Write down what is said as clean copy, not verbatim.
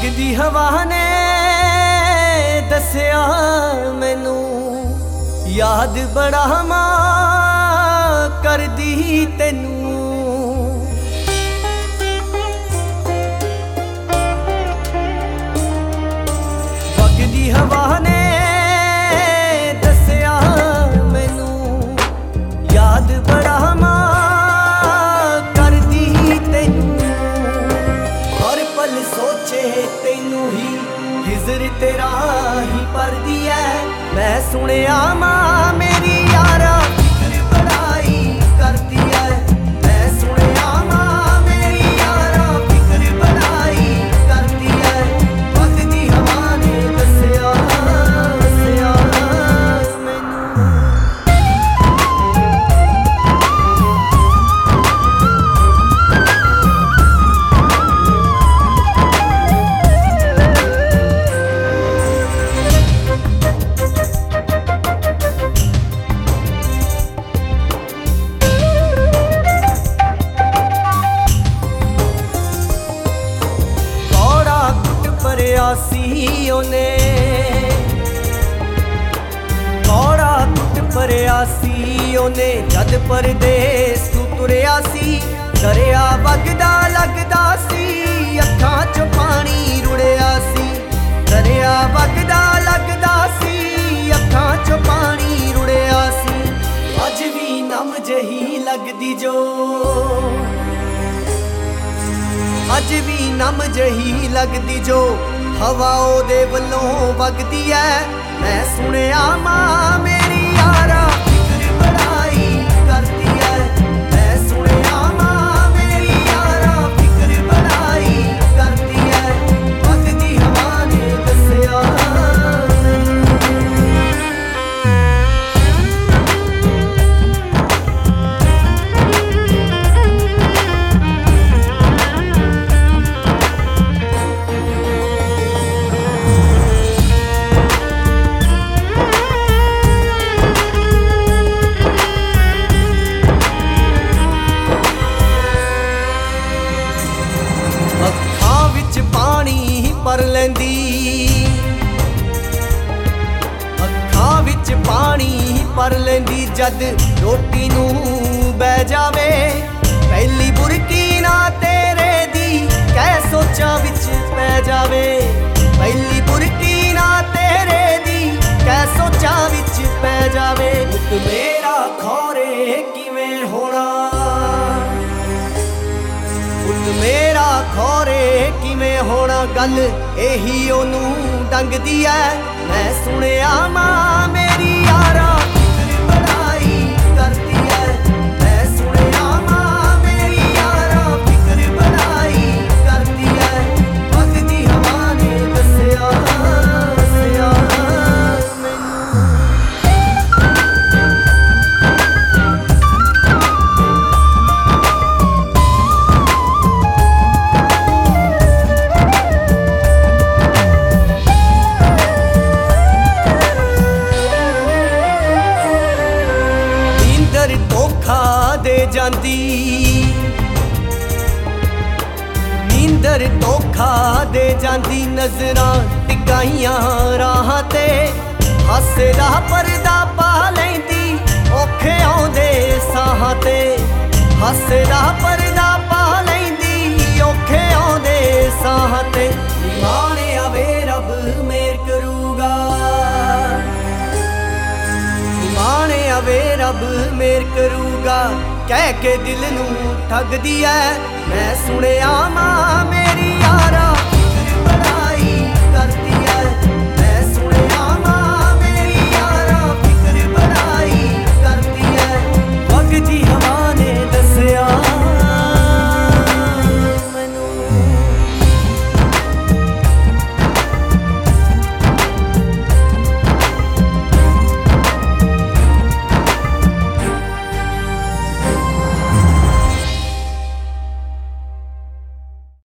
ਵਗਦੀ ਹਵਾ ਨੇ ਦੱਸਿਆ ਮੈਨੂੰ, ਯਾਦ ਬੜਾ ਮਾਂ ਕਰਦੀ ਤੈਨੂੰ। ਵਗਦੀ ਹਵਾ ਨੇ ਦੱਸਿਆ ਮੈਨੂੰ, ਯਾਦ ਬੜਾ ਮਾਂ ਕਰਦੀ ਤੈਨੂੰ। ਹਰ ਪਲ ਸੋਚੇ ਤੈਨੂੰ ਹੀ, ਹਿਜ਼ਰ ਤੇਰਾ ਹੀ ਪਰਦੀ ਐ। ਮੈਂ ਸੁਣਿਆ ਮਾਂ ਮੇਰੀ ਯਾਰਾ ਫਿਕਰ ਬੜਾਈ ਕਰਦੀ ਐ। ਮੈਂ ਸੁਣਿਆ ਮਾਂ ਮੇਰੀ ਯਾਰਾ ਫਿਕਰ ਬੜਾਈ ਕਰਦੀ ਐ। ਵਗਦੀ ਹਵਾ ਨੇ ਦੱਸਿਆ ਮੈਨੂੰ। ਸੀ ਉਹਨੇ ਕੌੜਾ ਟੁੱਟ ਭਰਿਆ ਸੀ ਉਹਨੇ, ਜਦ ਪਰਦੇਸ ਤੂੰ ਤੁਰਿਆ ਸੀ। ਦਰਿਆ ਵਗਦਾ ਲੱਗਦਾ ਸੀ, ਅੱਖਾਂ 'ਚੋਂ ਪਾਣੀ ਰੁੜਿਆ ਸੀ। ਦਰਿਆ ਵਗਦਾ ਲੱਗਦਾ ਸੀ, ਅੱਖਾਂ 'ਚੋਂ ਪਾਣੀ ਰੁੜਿਆ ਸੀ। ਅੱਜ ਵੀ ਨਮ ਜਿਹੀ ਲੱਗਦੀ ਜੋ, ਅੱਜ ਵੀ ਨਮ ਜਿਹੀ ਲੱਗਦੀ ਜੋ, ਹਵਾ ਉਹਦੇ ਵੱਲੋਂ ਵਗਦੀ ਐ। ਮੈਂ ਸੁਣਿਆ ਮਾਂ ਮੇਰੀ ਯਾਰਾ ਫਿਕਰ ਬੜਾਈ ਕਰਦੀ ਐ। ਮੈਂ ਸੁਣਿਆ ਮਾਂ ਮੇਰੀ ਯਾਰਾ ਫਿਕਰ ਬੜਾਈ ਕਰਦੀ ਐ। ਵਗਦੀ ਹਵਾ ਨੇ ਦੱਸਿਆ ਪਾਣੀ ਭਰ ਲੈਂਦੀ, ਅੱਖਾਂ ਵਿੱਚ ਪਾਣੀ ਭਰ ਲੈਂਦੀ। ਜਦ ਰੋਟੀ ਨੂੰ ਬਹਿ ਜਾਵੇ, ਪਹਿਲੀ ਬੁਰਕੀ ਨਾ ਤੇਰੇ ਦੀ ਕਹਿ ਸੋਚਾਂ ਵਿੱਚ ਪੈ ਜਾਵੇ। ਪਹਿਲੀ ਬੁਰਕੀ ਨਾ ਤੇਰੇ ਦੀ ਕਹਿ ਸੋਚਾਂ ਵਿੱਚ ਪੈ ਜਾਵੇ। ਪੁੱਤ ਮੇਰਾ ਖੌਰੇ ਕਿਵੇਂ ਹੋਣਾ, ਪੁੱਤ ਮੇਰਾ ਖੌਰੇ ਕਿਵੇਂ ਹੋਣਾ, ਗੱਲ ਇਹੀ ਉਹਨੂੰ ਡੰਗਦੀ ਐ। ਮੈਂ ਸੁਣਿਆ ਮਾਂ ਮੇਰੀ ਯਾਰਾ ਫਿਕਰ ਬੜਾਈ ਕਰਦੀ ਐ। ਮੈਂ ਸੁਣਿਆ ਮਾਂ ਮੇਰੀ ਯਾਰਾ ਫਿਕਰ ਬੜਾਈ ਕਰਦੀ ਐ। ਵਗਦੀ ਹਵਾ ਨੇ ਦੱਸਿਆ ਮੈਨੂੰ। ਧੋਖਾ ਦੇ ਜਾਂਦੀ, ਨੀਂਦਰ ਧੋਖਾ ਦੇ ਜਾਂਦੀ। ਨਜ਼ਰਾਂ ਟਿਕਾਈਆਂ ਰਾਹਾਂ ਤੇ, ਹਾਸੇ ਦਾ ਪਰਦਾ ਪਾ ਲੈਂਦੀ ਔਖੇ ਆਉਂਦੇ ਸਾਹਾਂ ਤੇ। ਹਾਸੇ ਦਾ ਪਰਦਾ ਪਾ ਲੈਂਦੀ ਔਖੇ ਆਉਂਦੇ ਸਾਹਾਂ ਤੇ। ਨਿਮਾਣੇ ਆਵੇ ਰੱਬ ਮੇਰ ਕਰੂਗਾ, ਨਿਮਾਣੇ ਆਵੇ ਰੱਬ ਮੇਰ ਕਰੂਗਾ, ਕਹਿ ਕੇ ਦਿਲ ਨੂੰ ਠੱਗਦੀ ਐ। ਮੈਂ ਸੁਣਿਆ ਮਾਂ